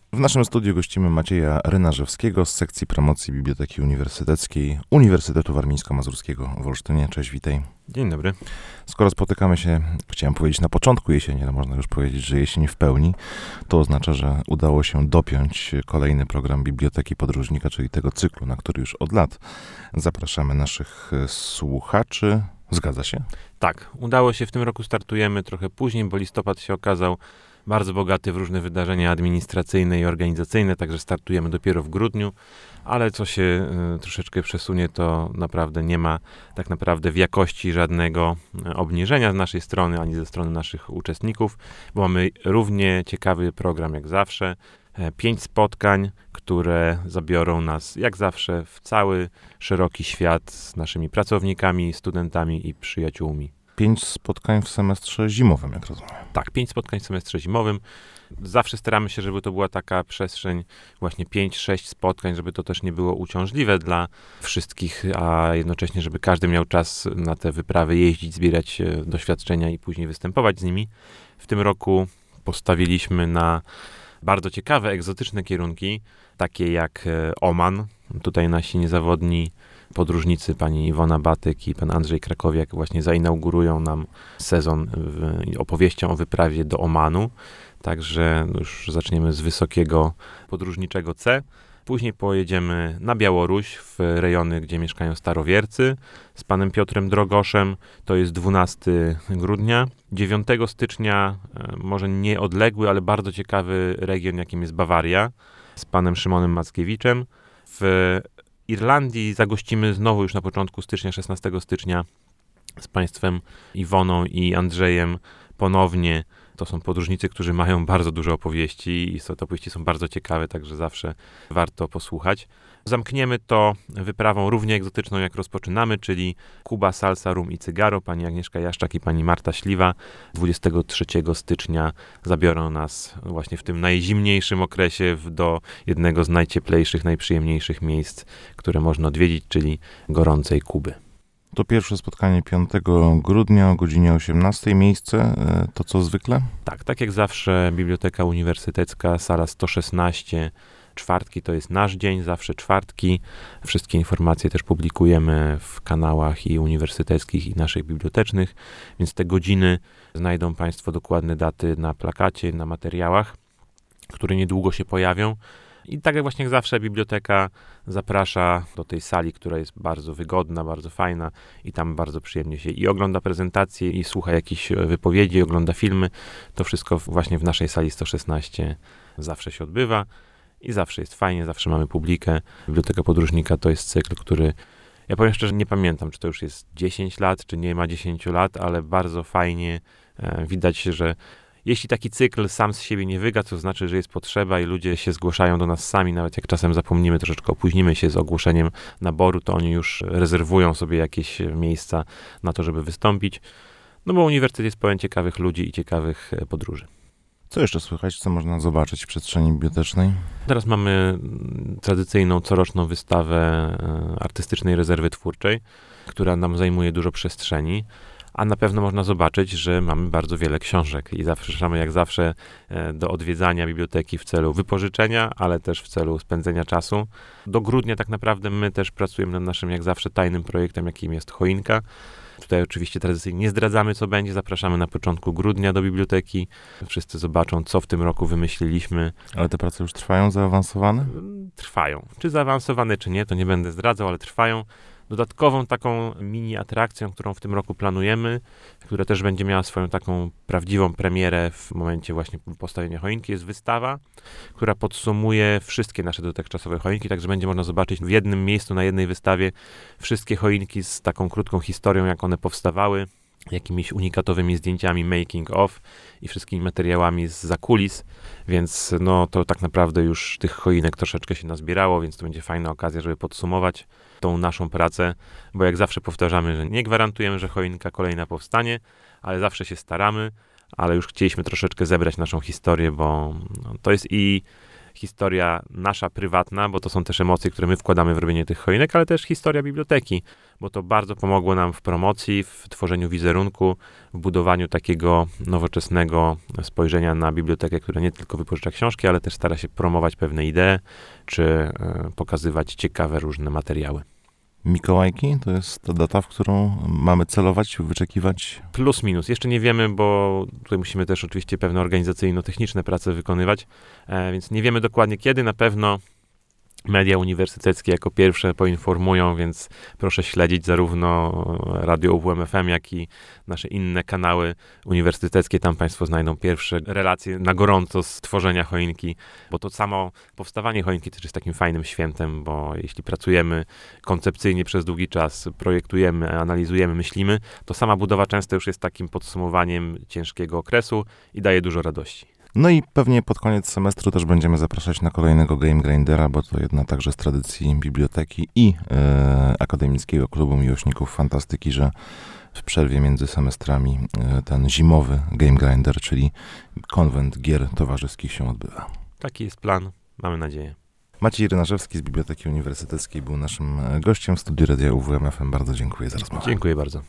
W naszym studiu gościmy Macieja Rynarzewskiego z sekcji promocji Biblioteki Uniwersyteckiej Uniwersytetu Warmińsko-Mazurskiego w Olsztynie. Cześć, witaj. Dzień dobry. Skoro spotykamy się, chciałem powiedzieć na początku jesieni, ale można już powiedzieć, że jesień w pełni, to oznacza, że udało się dopiąć kolejny program Biblioteki Podróżnika, czyli tego cyklu, na który już od lat zapraszamy naszych słuchaczy. Zgadza się? Tak, udało się. W tym roku startujemy trochę później, bo listopad się okazał bardzo bogaty w różne wydarzenia administracyjne i organizacyjne, także startujemy dopiero w grudniu, ale co się troszeczkę przesunie, to naprawdę nie ma tak naprawdę w jakości żadnego obniżenia z naszej strony, ani ze strony naszych uczestników, bo mamy równie ciekawy program jak zawsze. 5 spotkań, które zabiorą nas jak zawsze w cały szeroki świat z naszymi pracownikami, studentami i przyjaciółmi. 5 spotkań w semestrze zimowym, jak rozumiem. Tak, 5 spotkań w semestrze zimowym. Zawsze staramy się, żeby to była taka przestrzeń, właśnie 5-6 spotkań, żeby to też nie było uciążliwe dla wszystkich, a jednocześnie, żeby każdy miał czas na te wyprawy jeździć, zbierać doświadczenia i później występować z nimi. W tym roku postawiliśmy na bardzo ciekawe, egzotyczne kierunki, takie jak Oman. Tutaj nasi niezawodni podróżnicy, pani Iwona Batyk i pan Andrzej Krakowiak właśnie zainaugurują nam sezon opowieścią o wyprawie do Omanu. Także już zaczniemy z wysokiego podróżniczego C. Później pojedziemy na Białoruś, w rejony, gdzie mieszkają starowiercy, z panem Piotrem Drogoszem. To jest 12 grudnia. 9 stycznia, może nie odległy, ale bardzo ciekawy region, jakim jest Bawaria, z panem Szymonem Mackiewiczem. W Irlandii zagościmy znowu już na początku stycznia, 16 stycznia, z państwem Iwoną i Andrzejem ponownie. To są podróżnicy, którzy mają bardzo dużo opowieści i te opowieści są bardzo ciekawe, także zawsze warto posłuchać. Zamkniemy to wyprawą równie egzotyczną, jak rozpoczynamy, czyli Kuba, Salsa, Rum i Cygaro. Pani Agnieszka Jaszczak i pani Marta Śliwa 23 stycznia zabiorą nas właśnie w tym najzimniejszym okresie do jednego z najcieplejszych, najprzyjemniejszych miejsc, które można odwiedzić, czyli gorącej Kuby. To pierwsze spotkanie 5 grudnia o godzinie 18. Miejsce to co zwykle? Tak jak zawsze Biblioteka Uniwersytecka, sala 116. Czwartki to jest nasz dzień, zawsze czwartki. Wszystkie informacje też publikujemy w kanałach i uniwersyteckich, i naszych bibliotecznych, więc te godziny znajdą Państwo dokładne daty na plakacie, na materiałach, które niedługo się pojawią. I tak jak właśnie jak zawsze biblioteka zaprasza do tej sali, która jest bardzo wygodna, bardzo fajna i tam bardzo przyjemnie się i ogląda prezentacje, i słucha jakichś wypowiedzi, ogląda filmy. To wszystko właśnie w naszej sali 116 zawsze się odbywa i zawsze jest fajnie, zawsze mamy publikę. Biblioteka Podróżnika to jest cykl, który, ja powiem szczerze, nie pamiętam, czy to już jest 10 lat, czy nie ma 10 lat, ale bardzo fajnie widać, że jeśli taki cykl sam z siebie nie wyga, to znaczy, że jest potrzeba i ludzie się zgłaszają do nas sami, nawet jak czasem zapomnimy, troszeczkę opóźnimy się z ogłoszeniem naboru, to oni już rezerwują sobie jakieś miejsca na to, żeby wystąpić. No bo uniwersytet jest pełen ciekawych ludzi i ciekawych podróży. Co jeszcze słychać, co można zobaczyć w przestrzeni bibliotecznej? Teraz mamy tradycyjną coroczną wystawę artystycznej rezerwy twórczej, która nam zajmuje dużo przestrzeni. A na pewno można zobaczyć, że mamy bardzo wiele książek i zapraszamy jak zawsze do odwiedzania biblioteki w celu wypożyczenia, ale też w celu spędzenia czasu. Do grudnia tak naprawdę my też pracujemy nad naszym jak zawsze tajnym projektem, jakim jest choinka. Tutaj oczywiście tradycyjnie nie zdradzamy, co będzie. Zapraszamy na początku grudnia do biblioteki. Wszyscy zobaczą, co w tym roku wymyśliliśmy. Ale te prace już trwają, zaawansowane? Trwają. Czy zaawansowane, czy nie, to nie będę zdradzał, ale trwają. Dodatkową taką mini atrakcją, którą w tym roku planujemy, która też będzie miała swoją taką prawdziwą premierę w momencie właśnie postawienia choinki, jest wystawa, która podsumuje wszystkie nasze dotychczasowe choinki, także będzie można zobaczyć w jednym miejscu, na jednej wystawie wszystkie choinki z taką krótką historią, jak one powstawały, jakimiś unikatowymi zdjęciami making of i wszystkimi materiałami zza kulis, więc no to tak naprawdę już tych choinek troszeczkę się nazbierało, więc to będzie fajna okazja, żeby podsumować tą naszą pracę, bo jak zawsze powtarzamy, że nie gwarantujemy, że choinka kolejna powstanie, ale zawsze się staramy, ale już chcieliśmy troszeczkę zebrać naszą historię, bo to jest i historia nasza prywatna, bo to są też emocje, które my wkładamy w robienie tych choinek, ale też historia biblioteki, bo to bardzo pomogło nam w promocji, w tworzeniu wizerunku, w budowaniu takiego nowoczesnego spojrzenia na bibliotekę, która nie tylko wypożycza książki, ale też stara się promować pewne idee, czy pokazywać ciekawe różne materiały. Mikołajki to jest ta data, w którą mamy celować, wyczekiwać? Plus minus. Jeszcze nie wiemy, bo tutaj musimy też oczywiście pewne organizacyjno-techniczne prace wykonywać, więc nie wiemy dokładnie kiedy. Na pewno media uniwersyteckie jako pierwsze poinformują, więc proszę śledzić zarówno Radio UWMFM, jak i nasze inne kanały uniwersyteckie. Tam Państwo znajdą pierwsze relacje na gorąco z tworzenia choinki, bo to samo powstawanie choinki też jest takim fajnym świętem, bo jeśli pracujemy koncepcyjnie przez długi czas, projektujemy, analizujemy, myślimy, to sama budowa często już jest takim podsumowaniem ciężkiego okresu i daje dużo radości. No i pewnie pod koniec semestru też będziemy zapraszać na kolejnego Game Grindera, bo to jedna także z tradycji biblioteki i Akademickiego Klubu Miłośników Fantastyki, że w przerwie między semestrami ten zimowy Game Grinder, czyli konwent gier towarzyskich się odbywa. Taki jest plan, mamy nadzieję. Maciej Rynarzewski z Biblioteki Uniwersyteckiej był naszym gościem w studiu Radia UWMFM. Bardzo dziękuję za rozmowę. Dziękuję bardzo.